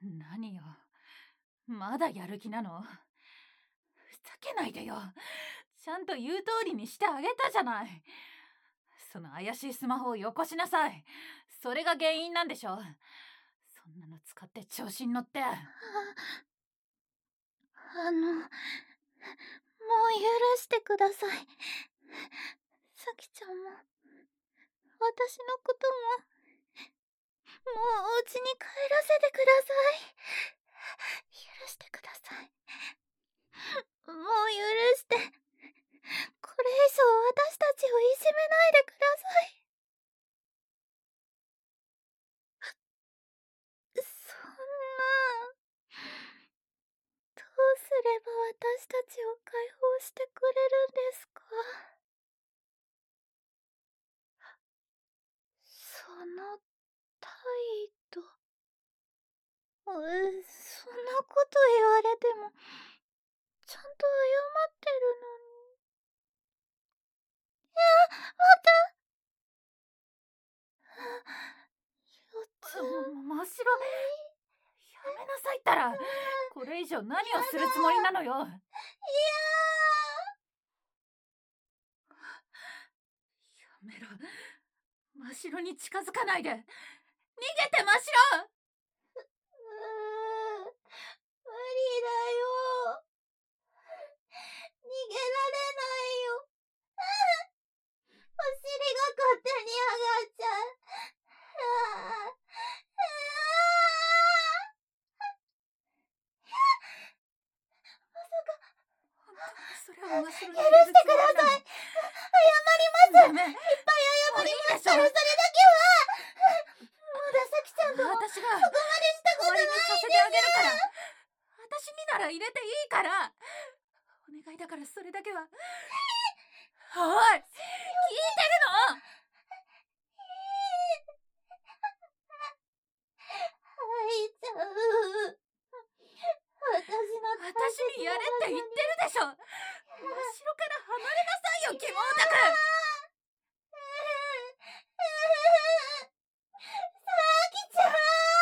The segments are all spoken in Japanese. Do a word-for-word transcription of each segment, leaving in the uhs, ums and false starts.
何よ、まだやる気なの？ふざけないでよ。ちゃんと言う通りにしてあげたじゃない。その怪しいスマホをよこしなさい。それが原因なんでしょ。そんなの使って調子に乗って。あ、 あの、もう許してください。さきちゃんも、私のことも、もうお家に帰らせてください。許してください。もう許して。これ以上私たちをいじめないでください。そんな。どうすれば私たちを解放してくれるんですか？その態度。う、そんなこと言われても、ちゃんと謝ってるのに。いや、また。よっちゃん。 ま、真っ白。やめなさいったら。これ以上何をするつもりなのよ。いやー。やめろ。真っ白に近づかないで。逃げて、真っ白。 うーん、無理だよ。逃げられないよ。お尻が勝手に上がっちゃう。ああ、まさか。 本当にそれを真っ白に許してください。謝ります。いっぱい謝りますから、それだけは。まださきちゃんとも私がそこまでしたことないんです。 代わりにさせてあげるから。私になら入れていいから。お願いだからそれだけは。おい、聞いてるの？ 吐いちゃう。私の私にやれって言ってるでしょ。真っ白から離れなさいよ、キモオタク。 さきちゃん。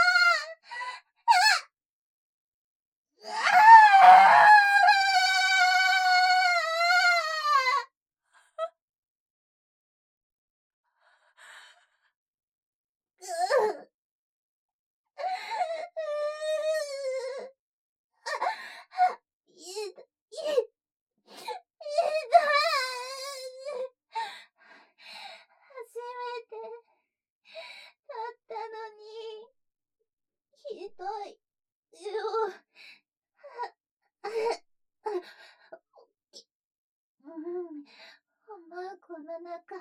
初めてだったのに、ひどいよ。うん、マーコの中、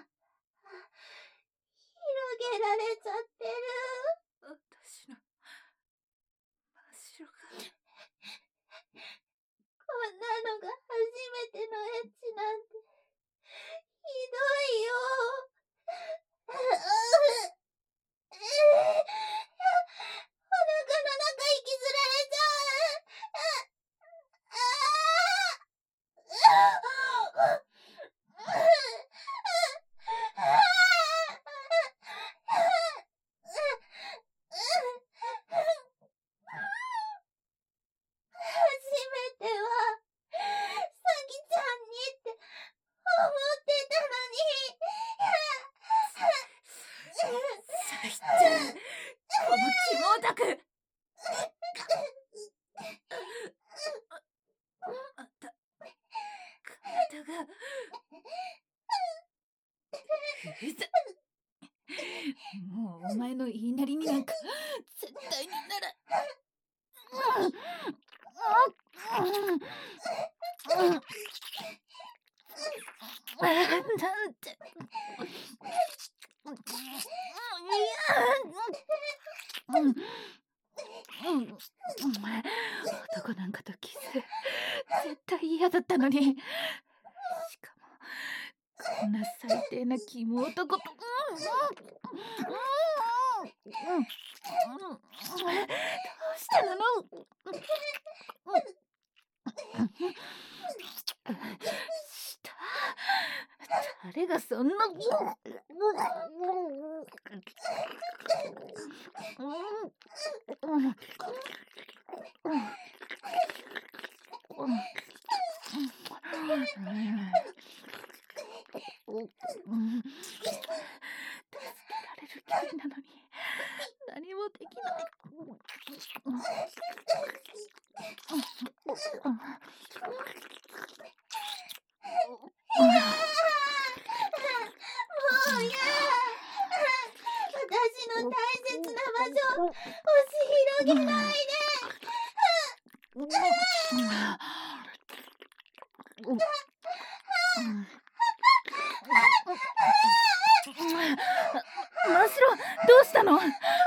広げられちゃってる。 私の真っ白が。 こんなのが初めてのエッチなんて、ひどいよ。お腹の中息ずられちゃう。初めては、さきちゃんにって思ってたのに。 さきちゃん、このキモオタク。あった、体が。うざ。もうお前の言いなりになんか絶対になら。なんて。男なんかとキス絶対嫌だったのに。しかもこんな最低なキモ男と。どうしたの？した誰がそんな。 なのに何もできない。 もうや私の大切な場所押し広げないで。 真っ白、どうしたの？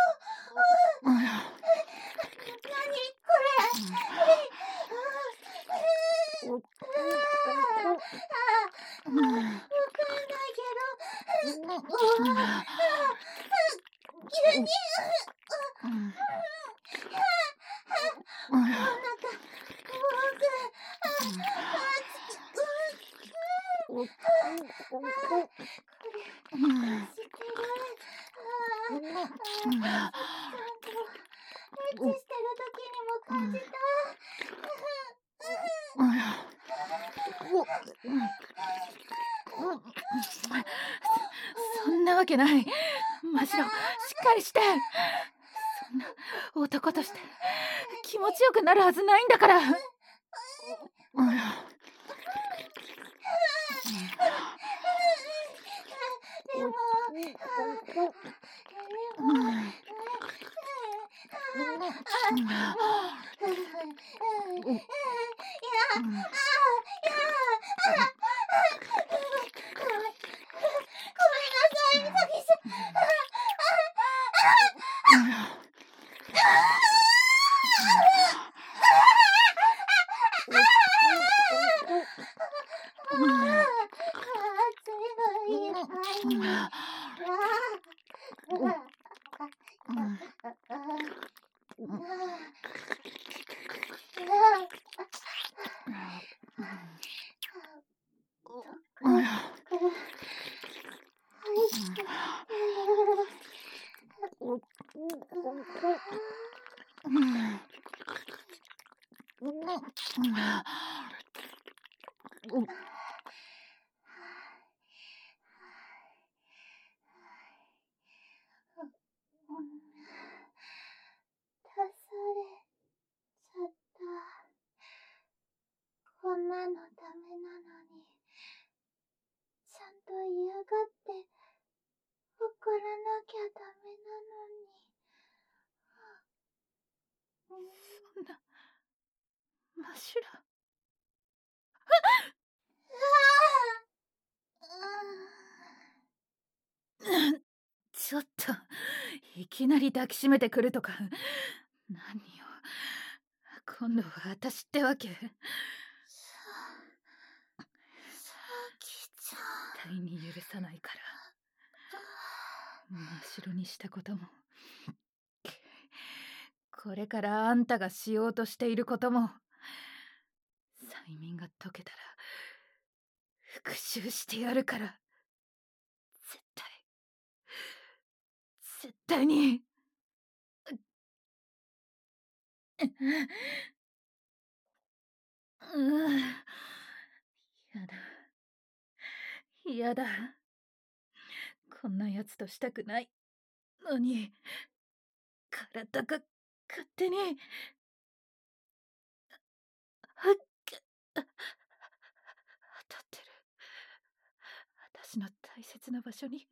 そんなわけない。真っ白、しっかりして。そんな男として気持ちよくなるはずないんだから。でもこんなのダメなのに、ちゃんと嫌がって怒らなきゃダメなのに。 そんな、真っ白。ちょっと、いきなり抱きしめてくるとか、何よ。今度は私ってわけ。さ、 さきちゃん。 絶対に許さないから。真っ白にしたことも、これからあんたがしようとしていることも、催眠が解けたら復讐してやるから。絶対絶対に。うん、やだやだ、こんなやつとしたくないのに、体が勝手に当たってる。私の大切な場所に。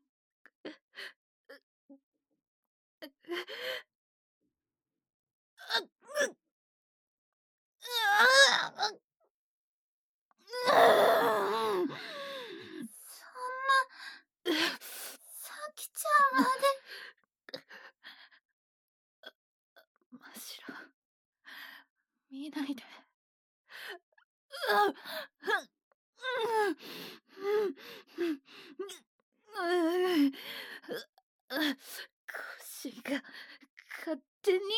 そんな、さきちゃんまで。 真っ白、見ないで。腰が勝手に。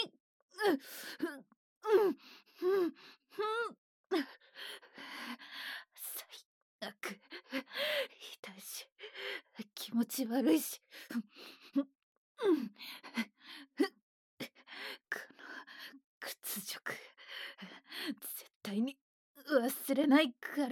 最悪。痛いし、気持ち悪いし。この屈辱、絶対に忘れないから。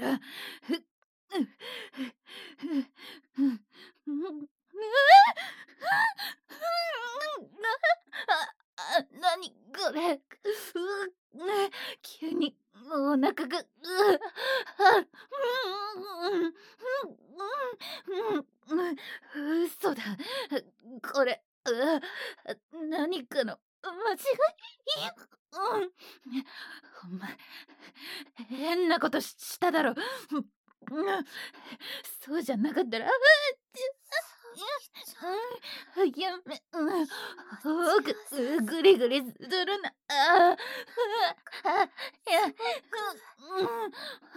これ、うう、急にお腹が、うあ、うん、うん、うん、うん、嘘だ。これ、う何かの間違い、うん、お前、変なことししただろ。うん、そうじゃなかったら、あうん、やめ、うん、おぐ、ぐりぐりするな。ああ、あ、いや、うん、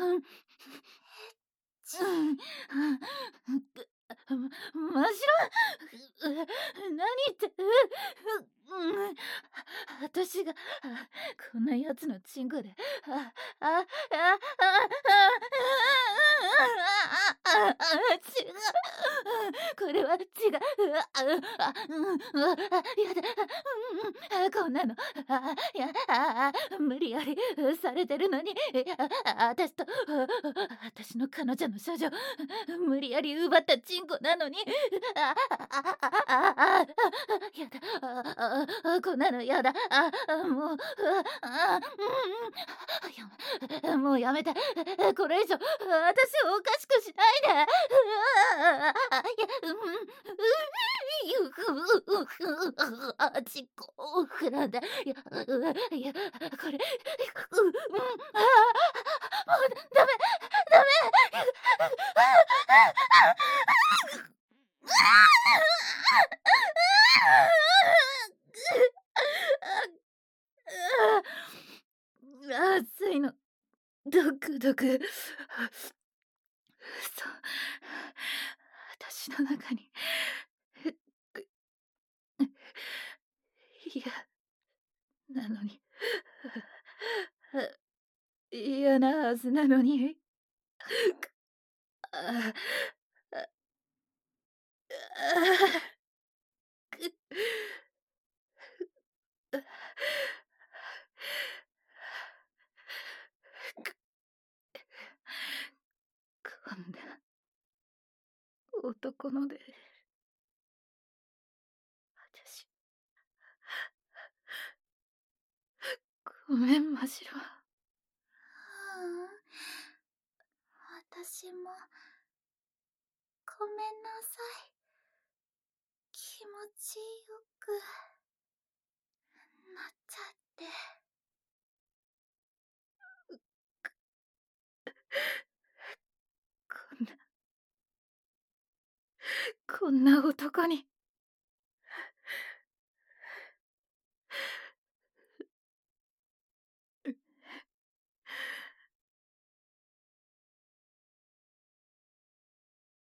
うん、うん、うん、ましろ、う、何言って、う、うん、私が、こんなやつのチンコで、あ、あ、あ、あ、あ、あ、違う。これは違う。あ、あ、うん、あ、やだ。うん、こんなの、あ、いや、あ、無理やりされてるのに、あ、私と、私の彼女の処女、無理やり奪ったチンコなのに、あ、あ、あ、あ、あ、やだ。あ、あ、こんなのやだ。あ、もう、あ、うん、もうやめて。これ以上、私をおかしくしないで。いや、うん、う、あ、ちっこ、くなんだ。いや、いや、これ、う、うん、あ、もうダメ、ダメ。熱いの、ドクドク。そう、私の中に、いや、なのに、嫌なはずなのに、ああ、ああ、こんな男ので、私、ごめん、ましろ。 ううん。私も、ごめんなさい。気持ちよくなっちゃって。 こんな、こんな男に。